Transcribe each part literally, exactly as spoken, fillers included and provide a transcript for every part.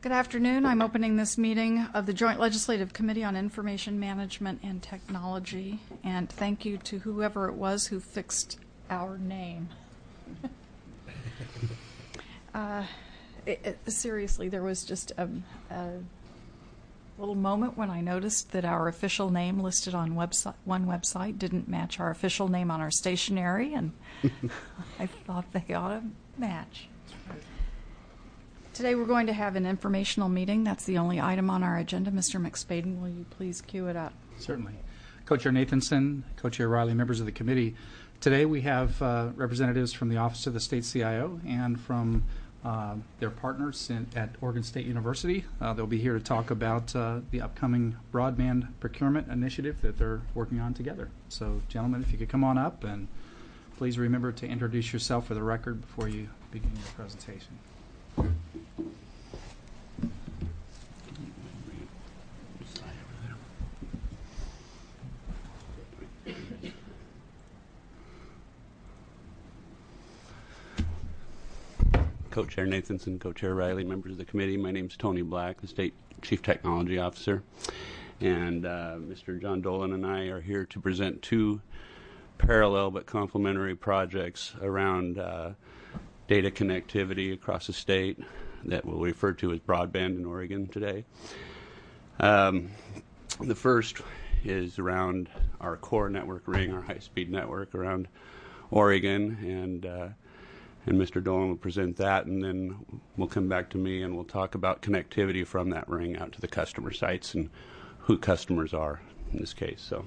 Good afternoon. I'm opening this meeting of the Joint Legislative Committee on Information Management and Technology, and thank you to whoever it was who fixed our name. uh, it, it, seriously, there was just a, a little moment when I noticed that our official name listed on website, one website didn't match our official name on our stationery, and I thought they ought to match. Today we're going to have an informational meeting. That's the only item on our agenda. Mister McSpaden, will you please cue it up? Certainly. Co-Chair Nathanson, Co-Chair Riley, members of the committee. Today we have uh, representatives from the Office of the State C I O and from uh, their partners in, at Oregon State University. Uh, they'll be here to talk about uh, the upcoming broadband procurement initiative that they're working on together. So, gentlemen, if you could come on up, and please remember to introduce yourself for the record before you begin your presentation. Co-Chair Nathanson, Co-Chair Riley, members of the committee. My name is Tony Black, the State Chief Technology Officer. And uh, Mister John Dolan and I are here to present two parallel but complementary projects around uh, data connectivity across the state that we'll refer to as broadband in Oregon today. Um, the first is around our core network ring, our high-speed network around Oregon, and uh, and Mister Dolan will present that, and then we'll come back to me and we'll talk about connectivity from that ring out to the customer sites and who customers are in this case. So,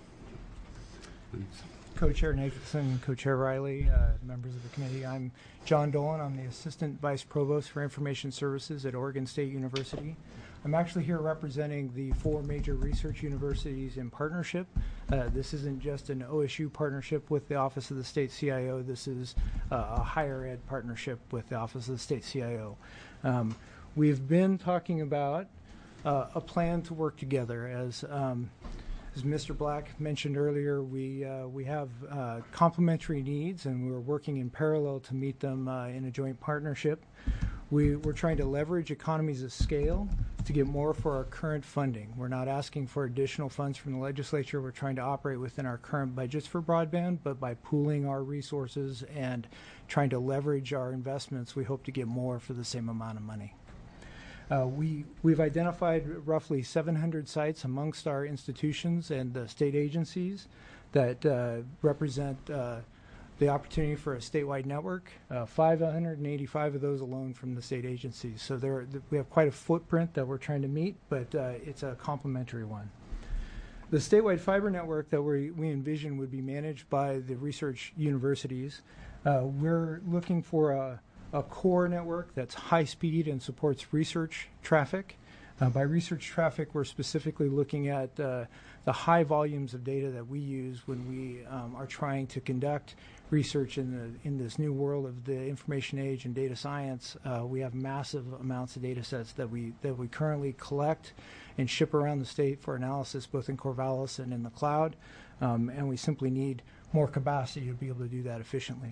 Co-Chair Nathanson, Co-Chair Riley, uh, members of the committee. I'm John Dolan. I'm the Assistant Vice Provost for Information Services at Oregon State University. I'm actually here representing the four major research universities in partnership. Uh, this isn't just an O S U partnership with the Office of the State C I O. This is uh, a higher ed partnership with the Office of the State C I O. Um, we've been talking about uh, a plan to work together. As um, As Mister Black mentioned earlier, we uh, we have uh, complementary needs, and we're working in parallel to meet them uh, in a joint partnership. We, we're trying to leverage economies of scale to get more for our current funding. We're not asking for additional funds from the legislature. We're trying to operate within our current budgets for broadband, but by pooling our resources and trying to leverage our investments, we hope to get more for the same amount of money. Uh, we, we've identified roughly seven hundred sites amongst our institutions and uh, state agencies that uh, represent uh, the opportunity for a statewide network. Uh, five hundred eighty-five of those alone from the state agencies. So there, th we have quite a footprint that we're trying to meet, but uh, it's a complementary one. The statewide fiber network that we, we envision would be managed by the research universities. Uh, we're looking for a a core network that's high speed and supports research traffic. Uh, by research traffic, we're specifically looking at uh, the high volumes of data that we use when we um, are trying to conduct research in the in this new world of the information age and data science. Uh, we have massive amounts of data sets that we that we currently collect and ship around the state for analysis, both in Corvallis and in the cloud, um, and we simply need more capacity to be able to do that efficiently.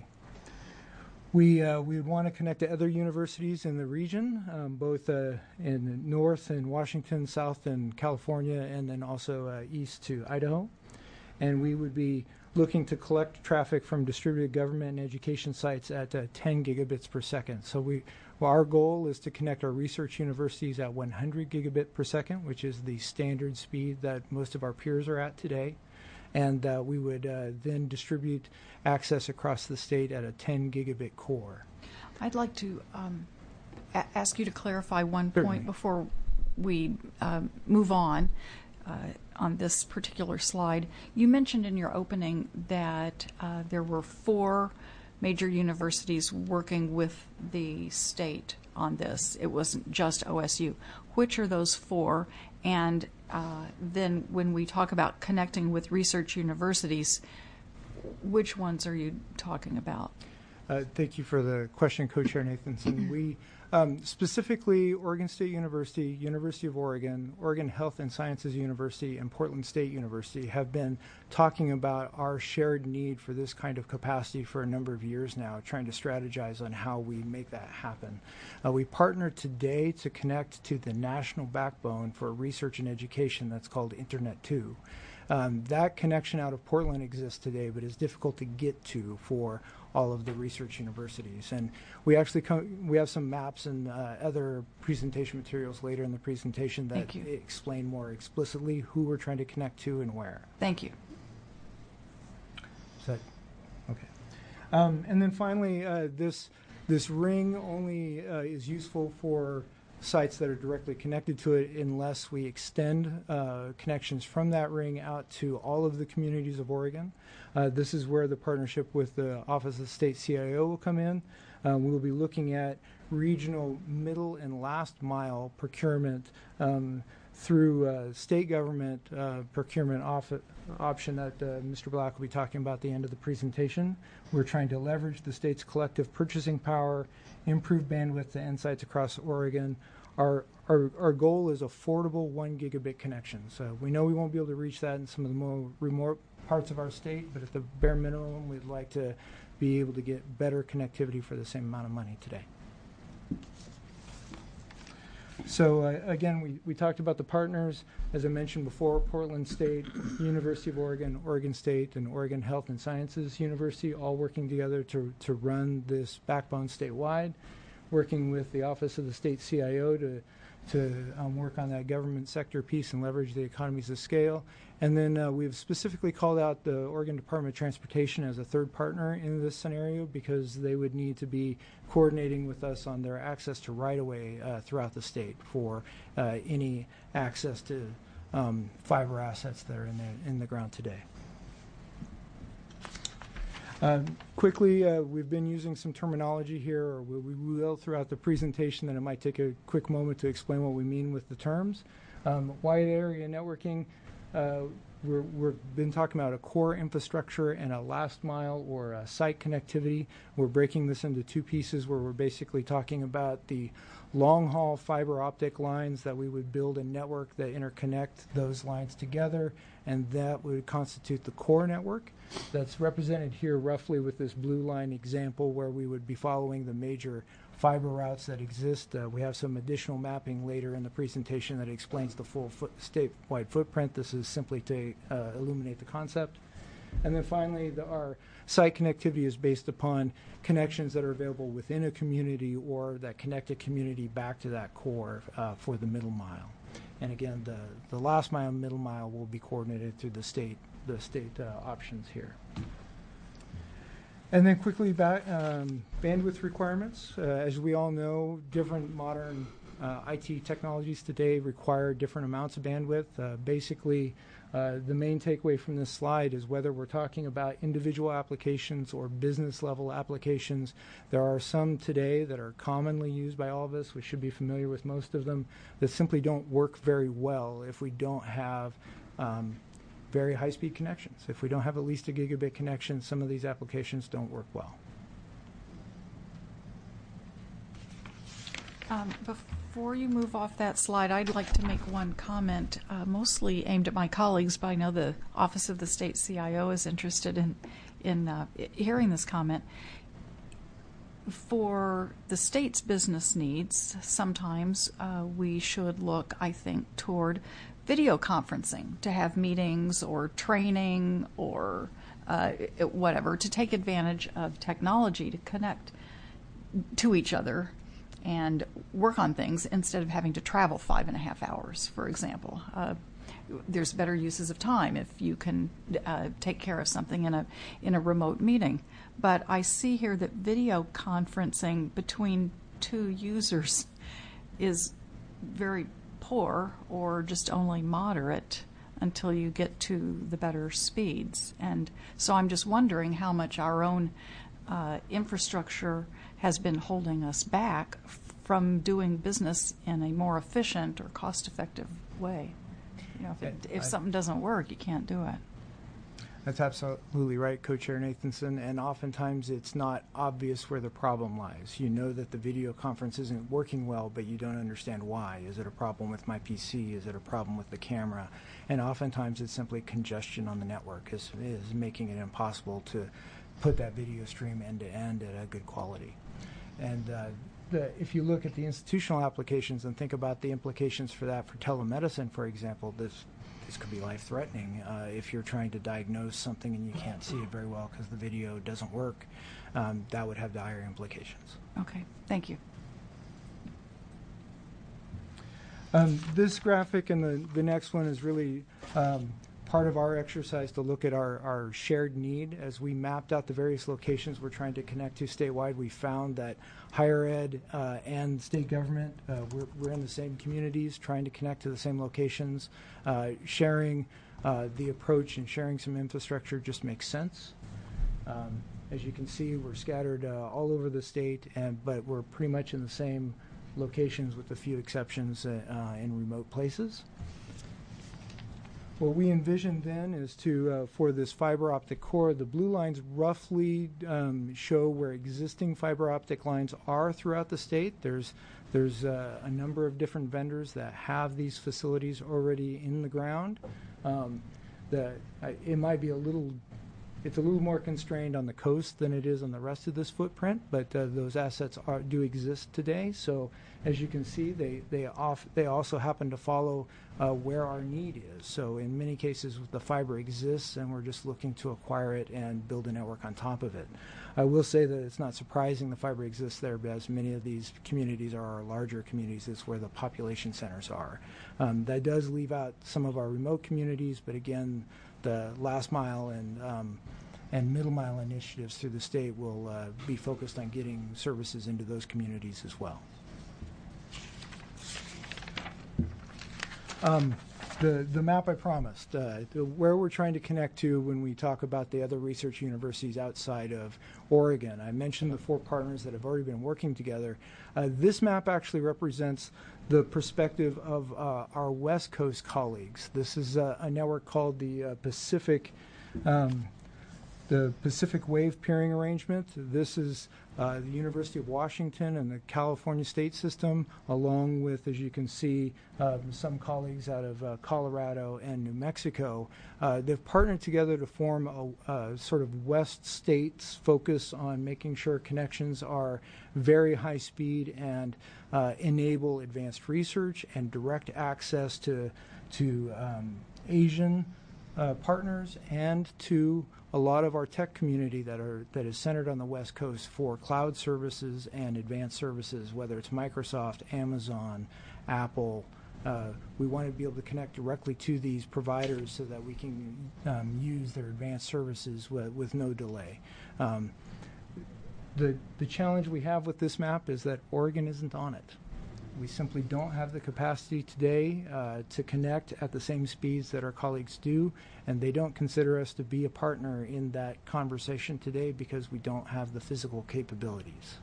We uh, we want to connect to other universities in the region, um, both uh, in the north in Washington, south in California, and then also uh, east to Idaho. And we would be looking to collect traffic from distributed government and education sites at uh, ten gigabits per second. So we, well, our goal is to connect our research universities at one hundred gigabit per second, which is the standard speed that most of our peers are at today. And uh, we would uh, then distribute access across the state at a ten gigabit core. I'd like to um, a ask you to clarify one Certainly. point before we uh, move on uh, on this particular slide. You mentioned in your opening that uh, there were four major universities working with the state on this. It wasn't just O S U. Which are those four? And uh, then when we talk about connecting with research universities, which ones are you talking about? Uh, thank you for the question, Co-Chair Nathanson. we Um, specifically, Oregon State University, University of Oregon, Oregon Health and Sciences University, and Portland State University have been talking about our shared need for this kind of capacity for a number of years now, trying to strategize on how we make that happen. Uh, we partner today to connect to the national backbone for research and education that's called Internet two. Um, that connection out of Portland exists today, but is difficult to get to for all of the research universities. And we actually come, we have some maps and uh, other presentation materials later in the presentation that explain more explicitly who we're trying to connect to and where. Thank you. Is that okay? Um, and then finally, uh, this this ring only uh, is useful for sites that are directly connected to it unless we extend uh, connections from that ring out to all of the communities of Oregon. Uh, this is where the partnership with the Office of the State C I O will come in. Uh, we will be looking at regional middle and last mile procurement um, through uh, state government uh, procurement off- option that uh, Mister Black will be talking about at the end of the presentation. We're trying to leverage the state's collective purchasing power, improve bandwidth to end sites across Oregon. Our, our, our goal is affordable one gigabit connections. Uh, we know we won't be able to reach that in some of the more remote parts of our state, but at the bare minimum, we'd like to be able to get better connectivity for the same amount of money today. So uh, again, we, we talked about the partners. As I mentioned before, Portland State, University of Oregon, Oregon State, and Oregon Health and Sciences University all working together to, to run this backbone statewide, working with the Office of the State C I O to, to um, work on that government sector piece and leverage the economies of scale. And then uh, we've specifically called out the Oregon Department of Transportation as a third partner in this scenario because they would need to be coordinating with us on their access to right-of-way uh, throughout the state for uh, any access to um, fiber assets that are in the, in the ground today. Uh, quickly, uh, we've been using some terminology here, or we, we will throughout the presentation, and it might take a quick moment to explain what we mean with the terms. Um, wide area networking, uh, we're, we've been talking about a core infrastructure and a last mile or a site connectivity. We're breaking this into two pieces where we're basically talking about the long haul fiber optic lines that we would build a network that interconnect those lines together, and that would constitute the core network. That's represented here roughly with this blue line example where we would be following the major fiber routes that exist. Uh, we have some additional mapping later in the presentation that explains the full foot statewide footprint. This is simply to uh, illuminate the concept. And then finally, the, our site connectivity is based upon connections that are available within a community or that connect a community back to that core uh, for the middle mile. And again, the, the last mile and middle mile will be coordinated through the state, the state uh, options here. And then quickly, back, um, bandwidth requirements. Uh, as we all know, different modern uh, I T technologies today require different amounts of bandwidth. Uh, basically, uh, the main takeaway from this slide is whether we're talking about individual applications or business level applications, there are some today that are commonly used by all of us. We should be familiar with most of them that simply don't work very well if we don't have um, very high-speed connections. If we don't have at least a gigabit connection, some of these applications don't work well. Um, before you move off that slide, I'd like to make one comment, uh, mostly aimed at my colleagues, but I know the Office of the State C I O is interested in, in uh, hearing this comment. For the state's business needs, sometimes uh, we should look, I think, toward video conferencing to have meetings or training or uh, whatever, to take advantage of technology to connect to each other and work on things instead of having to travel five and a half hours, for example. Uh, there's better uses of time if you can uh, take care of something in a in a remote meeting. But I see here that video conferencing between two users is very poor or just only moderate until you get to the better speeds. And so I'm just wondering how much our own uh, infrastructure has been holding us back from doing business in a more efficient or cost-effective way. You know, if, it, if something doesn't work, you can't do it. That's absolutely right, Co-Chair Nathanson, and oftentimes it's not obvious where the problem lies. You know that the video conference isn't working well, but you don't understand why. Is it a problem with my P C? Is it a problem with the camera? And oftentimes it's simply congestion on the network is, is making it impossible to put that video stream end to end at a good quality. And uh, the, if you look at the institutional applications and think about the implications for that for telemedicine, for example, this This could be life-threatening uh, if you're trying to diagnose something and you can't see it very well because the video doesn't work. Um, that would have dire implications. Okay, thank you. Um, this graphic and the, the next one is really um, part of our exercise to look at our, our shared need. As we mapped out the various locations we're trying to connect to statewide, we found that higher ed uh, and state government, uh, we're, we're in the same communities trying to connect to the same locations. Uh, sharing uh, the approach and sharing some infrastructure just makes sense. Um, as you can see, we're scattered uh, all over the state, and but we're pretty much in the same locations with a few exceptions uh, uh, in remote places. What we envision then is to, uh, for this fiber optic core, the blue lines roughly um, show where existing fiber optic lines are throughout the state. There's, there's uh, a number of different vendors that have these facilities already in the ground. Um, the, uh, it might be a little, it's a little more constrained on the coast than it is on the rest of this footprint, but uh, those assets are, do exist today. So as you can see, they, they, off, they also happen to follow Uh, where our need is. So in many cases the fiber exists and we're just looking to acquire it and build a network on top of it. I will say that it's not surprising the fiber exists there, because many of these communities are our larger communities. It's where the population centers are. Um, that does leave out some of our remote communities, but again, the last mile and um, and middle mile initiatives through the state will uh, be focused on getting services into those communities as well. Um, the, the map I promised, uh, the, where we're trying to connect to when we talk about the other research universities outside of Oregon. I mentioned the four partners that have already been working together. Uh, this map actually represents the perspective of uh, our West Coast colleagues. This is a, a network called the uh, Pacific um, the Pacific Wave Peering Arrangement. This is uh, the University of Washington and the California State System, along with, as you can see, uh, some colleagues out of uh, Colorado and New Mexico. Uh, they've partnered together to form a, a sort of West States focus on making sure connections are very high speed and uh, enable advanced research and direct access to, to um, Asian uh, partners and to a lot of our tech community that are that is centered on the West Coast for cloud services and advanced services, whether it's Microsoft, Amazon, Apple. Uh, we want to be able to connect directly to these providers so that we can um, use their advanced services with, with no delay. Um, the the challenge we have with this map is that Oregon isn't on it. We simply don't have the capacity today uh, to connect at the same speeds that our colleagues do, and they don't consider us to be a partner in that conversation today because we don't have the physical capabilities.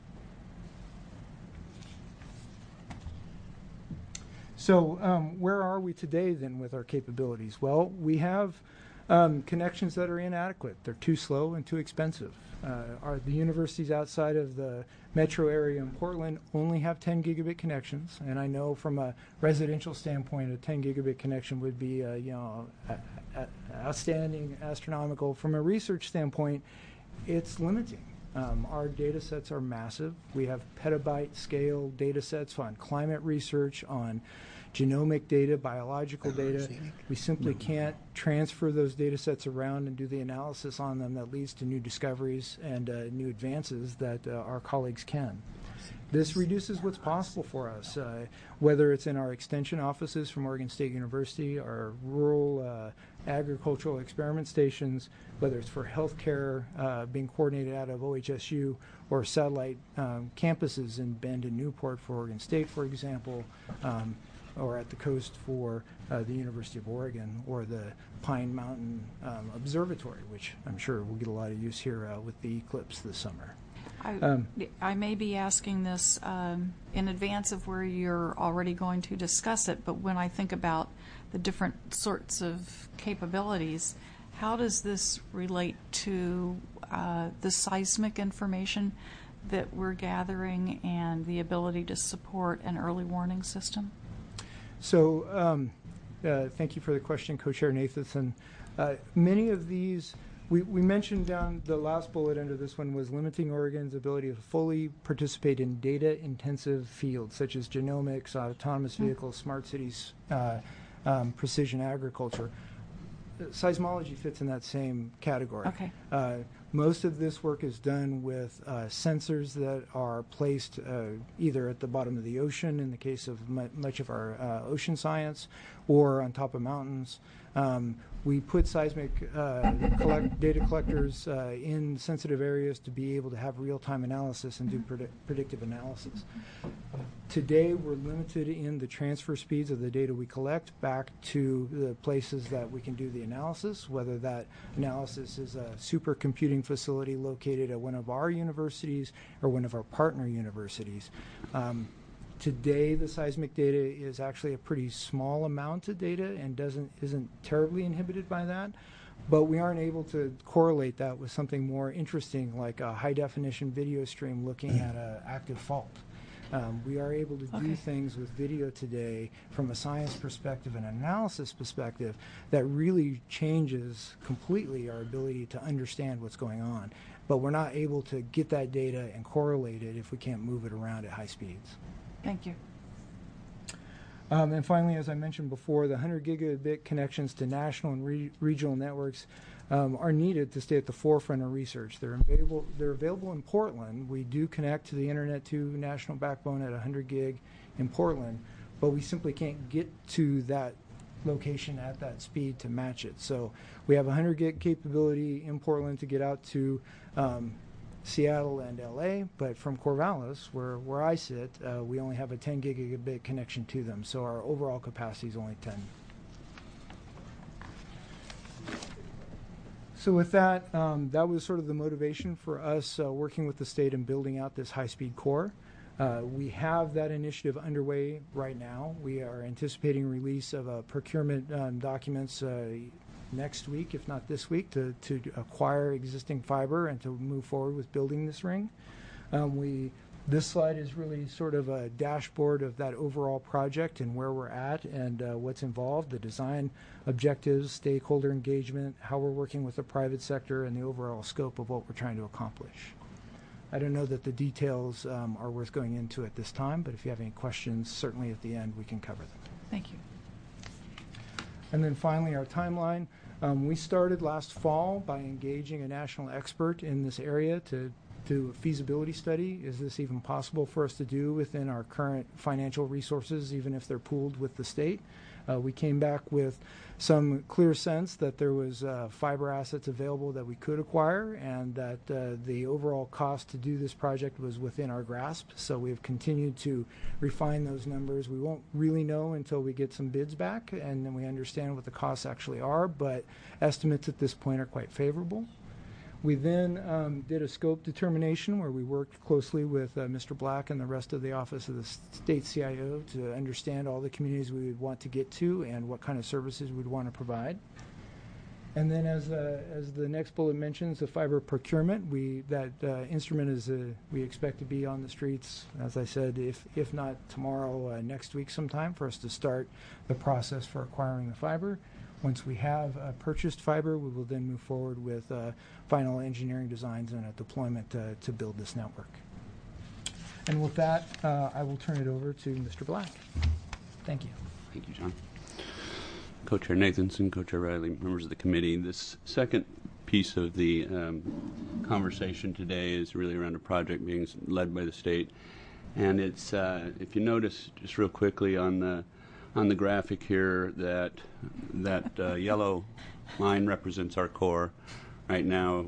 So um, where are we today then with our capabilities? Well, we have um, connections that are inadequate. They're too slow and too expensive. Uh, our, the universities outside of the metro area in Portland only have ten gigabit connections, and I know from a residential standpoint, a ten gigabit connection would be, uh, you know, a, a, outstanding, astronomical. From a research standpoint, it's limiting. Um, our data sets are massive. We have petabyte scale data sets on climate research, on genomic data, biological data. We simply can't transfer those data sets around and do the analysis on them that leads to new discoveries and uh, new advances that uh, our colleagues can. This reduces what's possible for us, uh, whether it's in our extension offices from Oregon State University, our rural uh, agricultural experiment stations, whether it's for healthcare uh, being coordinated out of O H S U, or satellite um, campuses in Bend and Newport for Oregon State, for example, um, or at the coast for uh, the University of Oregon, or the Pine Mountain um, Observatory, which I'm sure will get a lot of use here uh, with the eclipse this summer. I, Um, I may be asking this um, in advance of where you're already going to discuss it, but when I think about the different sorts of capabilities, How does this relate to uh, the seismic information that we're gathering and the ability to support an early warning system? So um, uh, thank you for the question, Co-Chair Nathanson. Uh, many of these, we, we mentioned down the last bullet under this one was limiting Oregon's ability to fully participate in data-intensive fields such as genomics, autonomous vehicles, mm-hmm. smart cities, uh, um, precision agriculture. Seismology fits in that same category. Okay. Uh, most of this work is done with uh, sensors that are placed uh, either at the bottom of the ocean in the case of mu much of our uh, ocean science, or on top of mountains. Um, we put seismic uh, collect data collectors uh, in sensitive areas to be able to have real-time analysis and do predi predictive analysis. Today, we're limited in the transfer speeds of the data we collect back to the places that we can do the analysis, whether that analysis is a supercomputing facility located at one of our universities or one of our partner universities. Um, Today, the seismic data is actually a pretty small amount of data and doesn't isn't terribly inhibited by that, but we aren't able to correlate that with something more interesting like a high-definition video stream looking at an active fault. Um, we are able to okay. do things with video today from a science perspective and analysis perspective that really changes completely our ability to understand what's going on. But we're not able to get that data and correlate it if we can't move it around at high speeds. Thank you. Um, and finally, as I mentioned before, the one hundred gigabit connections to national and re regional networks um, are needed to stay at the forefront of research. They're available, they're available in Portland. We do connect to the Internet two national backbone at one hundred gig in Portland, but we simply can't get to that location at that speed to match it. So we have one hundred gig capability in Portland to get out to um, Seattle and L A, but from Corvallis, where, where I sit, uh, we only have a ten gigabit connection to them, so our overall capacity is only ten. So with that, um, that was sort of the motivation for us uh, working with the state and building out this high-speed core. Uh, we have that initiative underway right now. We are anticipating release of uh, procurement um, documents uh, next week, if not this week, to, to acquire existing fiber and to move forward with building this ring. Um, we, this slide is really sort of a dashboard of that overall project and where we're at and uh, what's involved, the design objectives, stakeholder engagement, how we're working with the private sector, and the overall scope of what we're trying to accomplish. I don't know that the details um, are worth going into at this time, but if you have any questions, certainly at the end we can cover them. Thank you. And then finally, our timeline. Um, we started last fall by engaging a national expert in this area to do a feasibility study. Is this even possible for us to do within our current financial resources, even if they're pooled with the state? Uh, we came back with some clear sense that there was uh, fiber assets available that we could acquire and that uh, the overall cost to do this project was within our grasp. So we've continued to refine those numbers. We won't really know until we get some bids back and then we understand what the costs actually are, but estimates at this point are quite favorable. We then um, did a scope determination where we worked closely with uh, Mister Black and the rest of the Office of the State C I O to understand all the communities we would want to get to and what kind of services we'd want to provide. And then as, uh, as the next bullet mentions, the fiber procurement, we, that uh, instrument is uh, we expect to be on the streets, as I said, if, if not tomorrow, uh, next week sometime for us to start the process for acquiring the fiber. Once we have uh, purchased fiber, we will then move forward with uh, final engineering designs and a deployment uh, to build this network. And with that, uh, I will turn it over to Mister Black. Thank you. Thank you, John. Co-Chair Nathanson, Co-Chair Riley, members of the committee. This second piece of the um, conversation today is really around a project being led by the state. And it's, uh, if you notice just real quickly on the on the graphic here, that that uh, yellow line represents our core right now,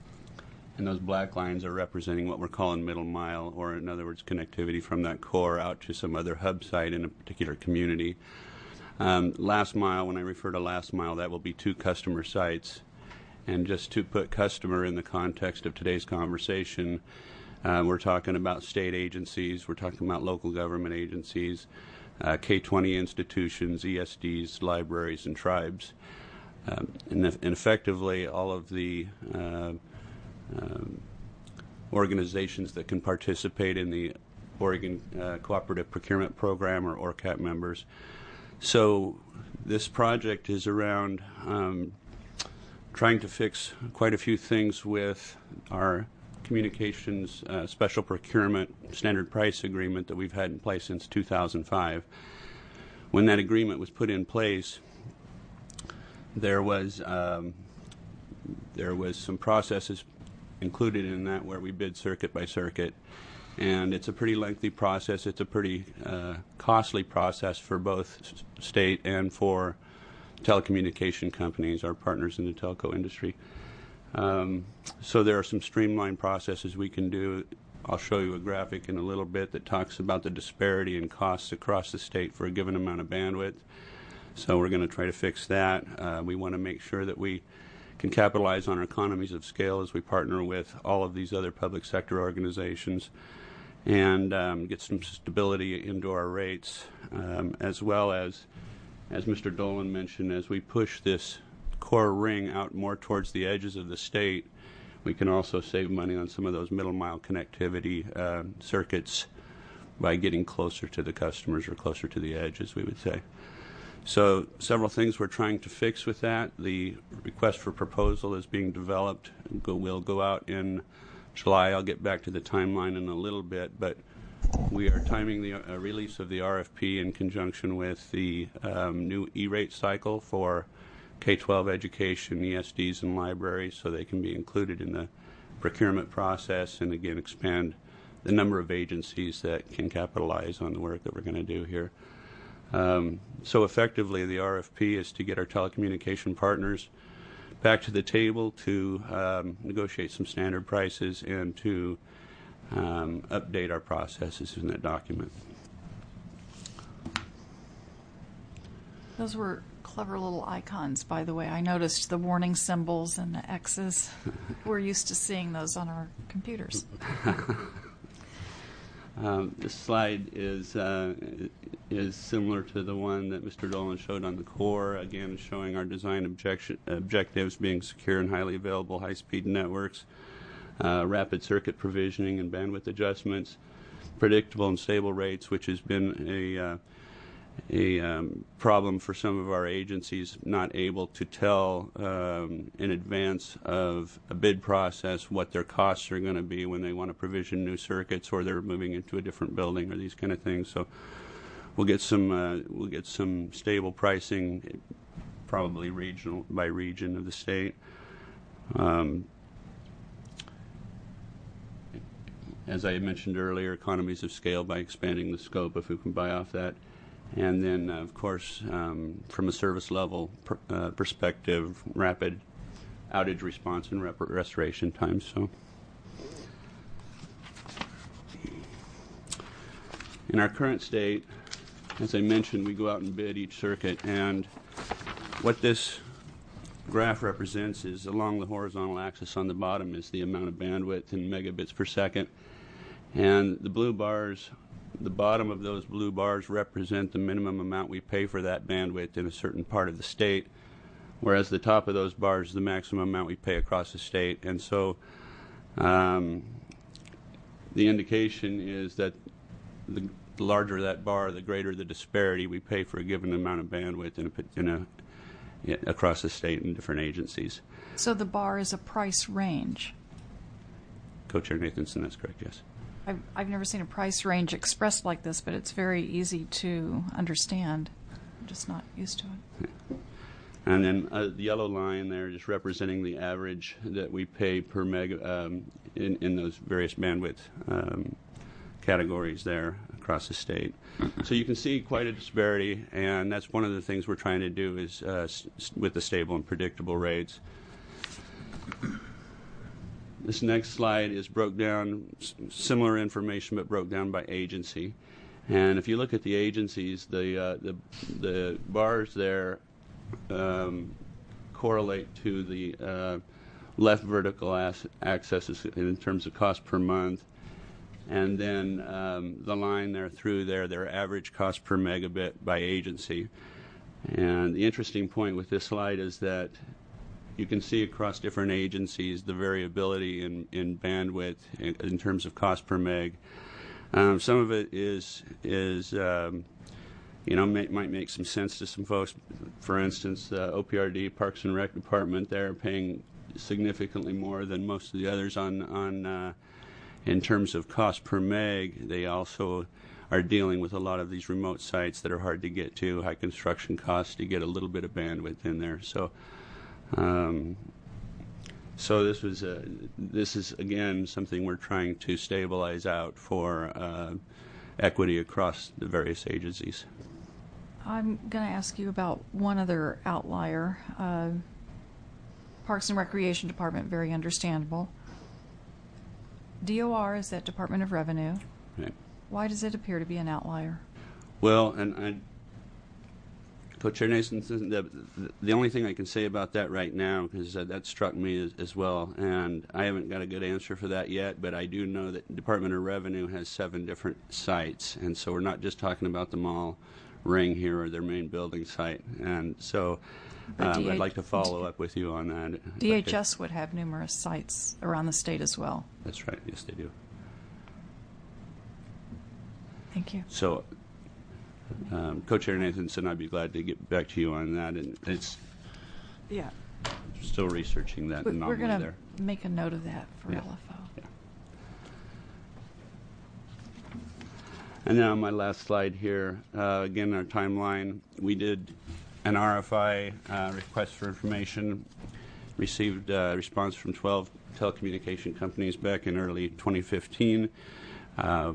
and those black lines are representing what we're calling middle mile, or in other words, connectivity from that core out to some other hub site in a particular community. Um, last mile, when I refer to last mile, that will be two customer sites. And just to put customer in the context of today's conversation, uh, we're talking about state agencies, we're talking about local government agencies, Uh, K twenty institutions, E S Ds, libraries, and tribes. um, and, and effectively all of the uh, um, organizations that can participate in the Oregon uh, Cooperative Procurement Program, or O R C A P members. So this project is around um, trying to fix quite a few things with our communications uh, special procurement standard price agreement that we've had in place since two thousand five. When that agreement was put in place, there was um, there was some processes included in that where we bid circuit by circuit, and it's a pretty lengthy process. It's a pretty uh, costly process for both s- state and for telecommunication companies, our partners in the telco industry. Um, so there are some streamlined processes we can do. I'll show you a graphic in a little bit that talks about the disparity in costs across the state for a given amount of bandwidth. So we're going to try to fix that. Uh, we want to make sure that we can capitalize on our economies of scale as we partner with all of these other public sector organizations, and um, get some stability into our rates, um, as well as, as Mister Dolan mentioned, as we push this core ring out more towards the edges of the state, we can also save money on some of those middle mile connectivity uh, circuits by getting closer to the customers, or closer to the edge, as we would say. So several things we're trying to fix with that. The request for proposal is being developed. Go, we'll go out in July. I'll get back to the timeline in a little bit, but we are timing the uh, release of the R F P in conjunction with the um, new E-rate cycle for K twelve education, E S Ds, and libraries, so they can be included in the procurement process, and again expand the number of agencies that can capitalize on the work that we're going to do here. Um, so effectively, the R F P is to get our telecommunication partners back to the table to um, negotiate some standard prices and to um, update our processes in that document. Those were clever little icons, by the way. I noticed the warning symbols and the X's. We're used to seeing those on our computers. um, this slide is uh, is similar to the one that Mister Dolan showed on the core, again showing our design objection, objectives being secure and highly available high-speed networks, uh, rapid circuit provisioning and bandwidth adjustments, predictable and stable rates, which has been a uh, a um, problem for some of our agencies, not able to tell um, in advance of a bid process what their costs are going to be when they want to provision new circuits, or they're moving into a different building, or these kind of things. So we'll get some uh, we'll get some stable pricing, probably regional by region of the state. Um, as I mentioned earlier, economies of scale by expanding the scope, if we can buy off that. And then, uh, of course, um, from a service level per, uh, perspective, rapid outage response and rep- restoration times. So, in our current state, as I mentioned, we go out and bid each circuit, and what this graph represents is along the horizontal axis on the bottom is the amount of bandwidth in megabits per second, and the blue bars. The bottom of those blue bars represent the minimum amount we pay for that bandwidth in a certain part of the state, whereas the top of those bars is the maximum amount we pay across the state. And so um, the indication is that the larger that bar, the greater the disparity we pay for a given amount of bandwidth in a, in a, yeah, across the state in different agencies. So the bar is a price range. Co-Chair Nathanson, that's correct, yes. I've, I've never seen a price range expressed like this, but it's very easy to understand. I'm just not used to it. And then uh, the yellow line there just representing the average that we pay per meg um, in, in those various bandwidth um, categories there across the state. So you can see quite a disparity, and that's one of the things we're trying to do is uh, s- with the stable and predictable rates. This next slide is broke down, s- similar information, but broke down by agency. And if you look at the agencies, the uh, the, the bars there um, correlate to the uh, left vertical as- axis in terms of cost per month, and then um, the line there through there, their average cost per megabit by agency. And the interesting point with this slide is that you can see across different agencies the variability in, in bandwidth in, in terms of cost per meg. Um, some of it is, is um, you know, may, might make some sense to some folks. For instance, the O P R D, Parks and Rec Department, they're paying significantly more than most of the others on, on uh, in terms of cost per meg. They also are dealing with a lot of these remote sites that are hard to get to, high construction costs to get a little bit of bandwidth in there. So, um, so this was a, this is again something we're trying to stabilize out for uh, equity across the various agencies. I'm going to ask you about one other outlier. Uh, Parks and Recreation Department, very understandable. D O R is that Department of Revenue. Right. Why does it appear to be an outlier? Well, and I, Co-Chair Nathanson, the, the only thing I can say about that right now, because uh, that struck me as, as well, and I haven't got a good answer for that yet, but I do know that Department of Revenue has seven different sites, and so we're not just talking about the mall ring here or their main building site, and so um, D H- I'd like to follow up with you on that. D H S would have numerous sites around the state as well. That's right, yes they do. Thank you. So, um, Co-Chair Nathanson, I'd be glad to get back to you on that, and it's Yeah. still researching that We- anomaly We're going there. to make a note of that for Yeah. L F O. Yeah. And now my last slide here, uh, again, our timeline. We did an R F I, uh, request for information, received a response from twelve telecommunication companies back in early twenty fifteen. Uh,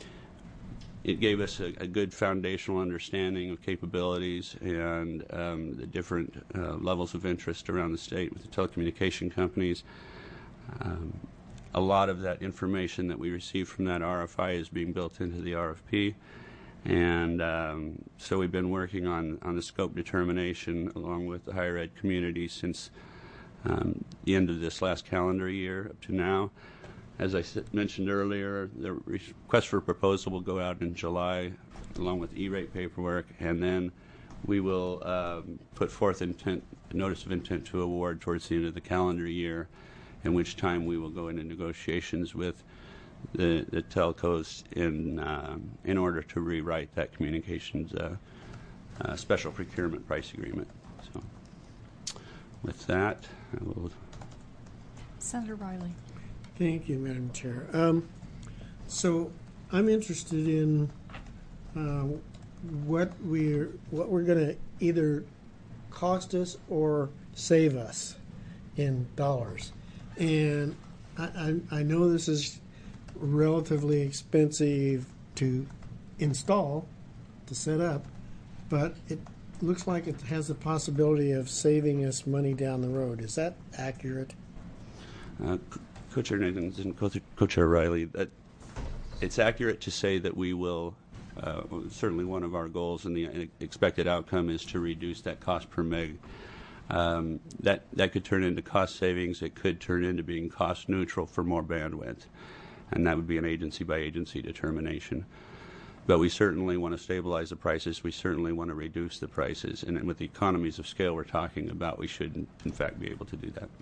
It gave us a, a good foundational understanding of capabilities and um, the different uh, levels of interest around the state with the telecommunication companies. Um, a lot of that information that we received from that R F I is being built into the R F P. And um, so we've been working on, on the scope determination along with the higher ed community since um, the end of this last calendar year up to now. As I mentioned earlier, the request for proposal will go out in July along with E-rate paperwork, and then we will um, put forth intent, notice of intent to award towards the end of the calendar year, in which time we will go into negotiations with the, the telcos in, uh, in order to rewrite that communications uh, uh, special procurement price agreement. So with that, I will... Senator Riley. Thank you, Madam Chair. Um, so I'm interested in uh, what we're what we're going to either cost us or save us in dollars. And I, I, I know this is relatively expensive to install, to set up, but it looks like it has the possibility of saving us money down the road. Is that accurate? Uh, Co-Chair Nathan and Co-Chair Riley, that it's accurate to say that we will, uh, certainly one of our goals and the expected outcome is to reduce that cost per meg. Um, that, that could turn into cost savings. It could turn into being cost neutral for more bandwidth. And that would be an agency by agency determination. But we certainly want to stabilize the prices. We certainly want to reduce the prices. And with the economies of scale we're talking about, we should, in fact, be able to do that.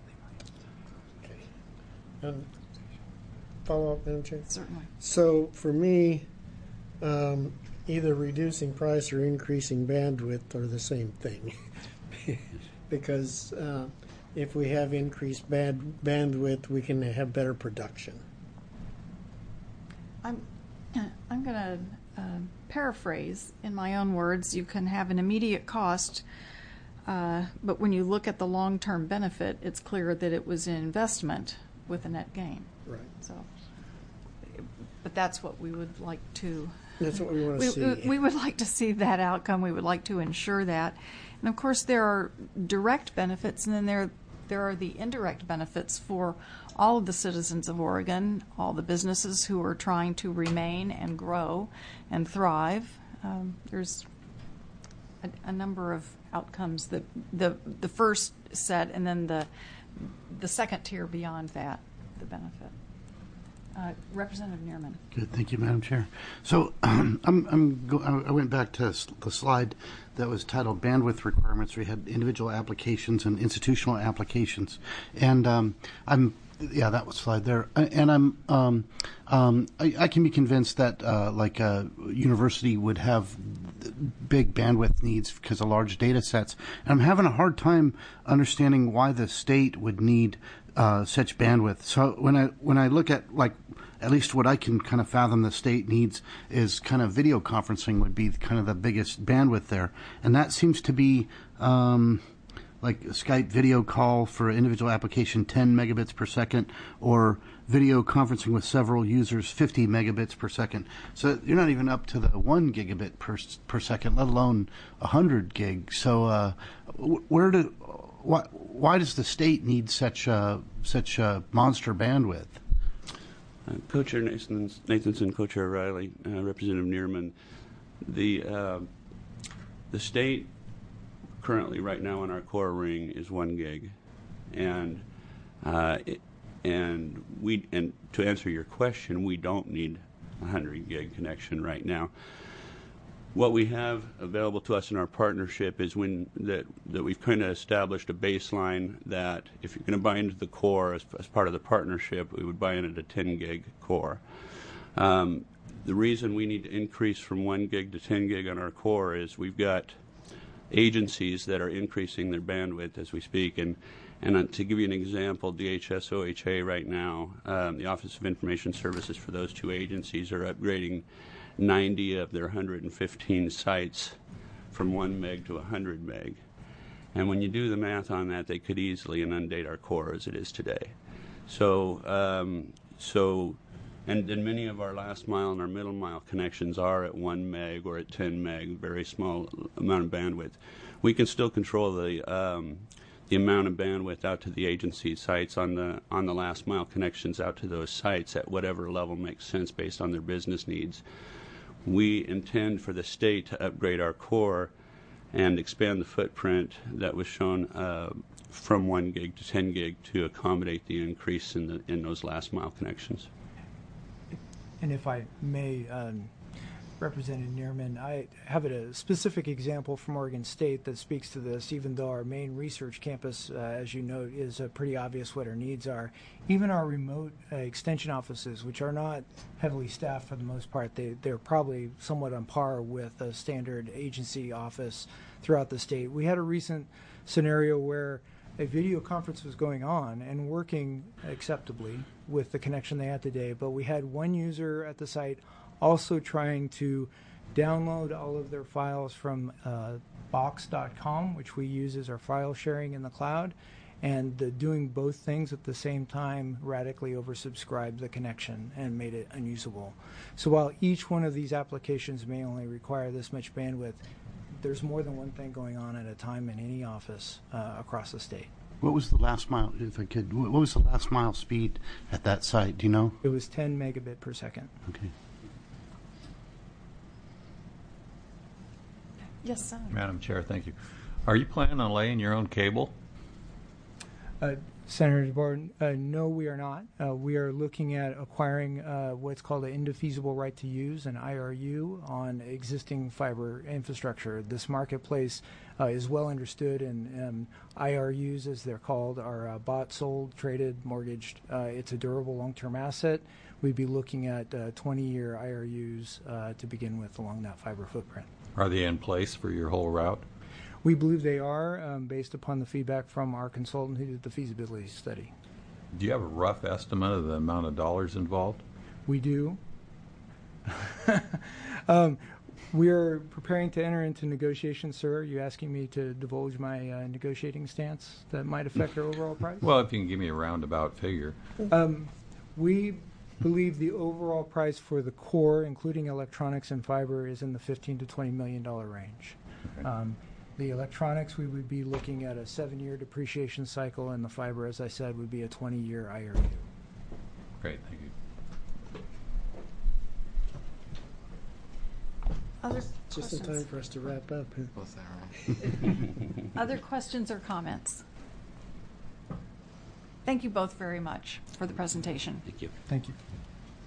Um, follow up, Madam Chair? Certainly. So for me, um, either reducing price or increasing bandwidth are the same thing. Because uh, if we have increased band bandwidth, we can have better production. I'm, I'm going to uh, paraphrase in my own words. You can have an immediate cost, uh, but when you look at the long-term benefit, it's clear that it was an investment with a net gain. Right. So, but that's what we would like to. That's what we want to we, see. We would like to see that outcome. We would like to ensure that, and of course there are direct benefits, and then there there are the indirect benefits for all of the citizens of Oregon, all the businesses who are trying to remain and grow and thrive. Um, there's a, a number of outcomes that the the first set, and then the the second tier beyond that, the benefit. Uh, Representative Neerman. Good, thank you, Madam Chair. So um, I'm, I'm go, I went back to s- the slide that was titled bandwidth requirements. We had individual applications and institutional applications, and um, I'm yeah, that was slide there. I- And I'm um, um, I, I can be convinced that uh, like a university would have big bandwidth needs because of large data sets. And I'm having a hard time understanding why the state would need uh, such bandwidth. So when I when I look at like at least what I can kind of fathom the state needs is kind of video conferencing would be kind of the biggest bandwidth there, and that seems to be um, like a Skype video call for an individual application ten megabits per second, or video conferencing with several users fifty megabits per second. So you're not even up to the one gigabit per per second, let alone a hundred gig. So uh, where do why why does the state need such a such a monster bandwidth? Uh, Co-Chair Nathanson, Nathanson, Co-Chair Riley, uh, Representative Neerman, the uh, the state currently right now in our core ring is one gig, and uh, it, and we and to answer your question, we don't need a hundred gig connection right now. What we have available to us in our partnership is when that that we've kind of established a baseline that if you're going to buy into the core as, as part of the partnership, we would buy in at a ten gig core. Um, the reason we need to increase from one gig to ten gig on our core is we've got agencies that are increasing their bandwidth as we speak. And, and uh, to give you an example, D H S O H A right now, um, the Office of Information Services for those two agencies are upgrading ninety of their one hundred fifteen sites from one meg to one hundred meg. And when you do the math on that, they could easily inundate our core as it is today. So, um, so and then many of our last mile and our middle mile connections are at one meg or at ten meg, very small amount of bandwidth. We can still control the um, the amount of bandwidth out to the agency sites on the on the last mile connections out to those sites at whatever level makes sense based on their business needs. We intend for the state to upgrade our core and expand the footprint that was shown uh, from one gig to ten gig to accommodate the increase in the in those last mile connections. And if I may, um, Representative Neerman, I have a specific example from Oregon State that speaks to this, even though our main research campus, uh, as you note, is uh, pretty obvious what our needs are. Even our remote uh, extension offices, which are not heavily staffed for the most part, they, they're probably somewhat on par with a standard agency office throughout the state. We had a recent scenario where a video conference was going on and working acceptably with the connection they had today, but we had one user at the site also trying to download all of their files from uh, box dot com, which we use as our file sharing in the cloud, and the doing both things at the same time radically oversubscribed the connection and made it unusable. So while each one of these applications may only require this much bandwidth, there's more than one thing going on at a time in any office uh, across the state. What was the last mile, if I could, what was the last mile speed at that site? Do you know? It was ten megabit per second. Okay. Yes, Senator. Madam Chair, thank you. Are you planning on laying your own cable? Uh, Senator DeBarton, uh, no, we are not. Uh, we are looking at acquiring uh, what's called an indefeasible right to use, an I R U, on existing fiber infrastructure. This marketplace uh, is well understood, and um, I R Us, as they're called, are uh, bought, sold, traded, mortgaged. Uh, it's a durable long-term asset. We'd be looking at uh, twenty-year I R Us uh, to begin with along that fiber footprint. Are they in place for your whole route? We believe they are, um, based upon the feedback from our consultant who did the feasibility study. Do you have a rough estimate of the amount of dollars involved? We do. um, we are preparing to enter into negotiations, sir. Are you asking me to divulge my uh, negotiating stance that might affect our overall price? Well, if you can give me a roundabout figure. Um, we believe the overall price for the core, including electronics and fiber, is in the fifteen to twenty million dollar range. Okay. Um, the electronics, we would be looking at a seven-year depreciation cycle, and the fiber, as I said, would be a twenty-year I R U. Great, thank you. Other Just in time questions? for us to wrap up. huh? Was that right? Other questions or comments? Thank you both very much for the presentation. Thank you. Thank you.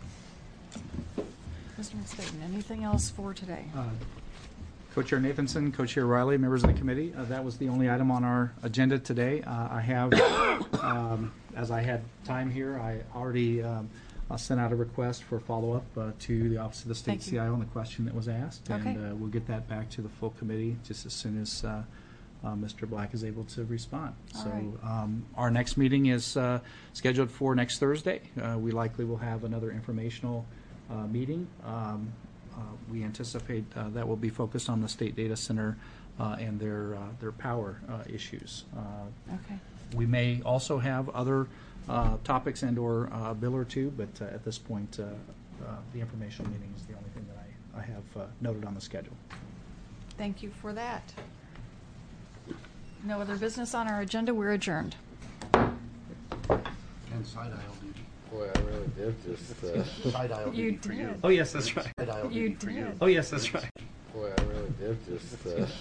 Mister Staten, anything else for today? Uh, Co-Chair Nathanson, Co-Chair Riley, members of the committee, uh, that was the only item on our agenda today. Uh, I have, um, as I had time here, I already um, uh, sent out a request for follow-up uh, to the Office of the State Thank you. C I O on the question that was asked. Okay. And uh, we'll get that back to the full committee just as soon as uh, uh, Mister Black is able to respond. All so right. um, our next meeting is uh, scheduled for next Thursday. Uh, we likely will have another informational uh, meeting. Um, Uh, we anticipate uh, that will be focused on the state data center uh, and their uh, their power uh, issues. Uh, Okay. we may also have other uh, topics and or uh, a bill or two, but uh, at this point, uh, uh, the informational meeting is the only thing that I, I have uh, noted on the schedule. Thank you for that. No other business on our agenda. We're adjourned. And side aisle duty. Boy, I really did just, uh, Side aisle You duty for you. did. Oh yes, that's right. Side aisle You duty for you. did. Oh yes, that's right. boy, I really did just, uh,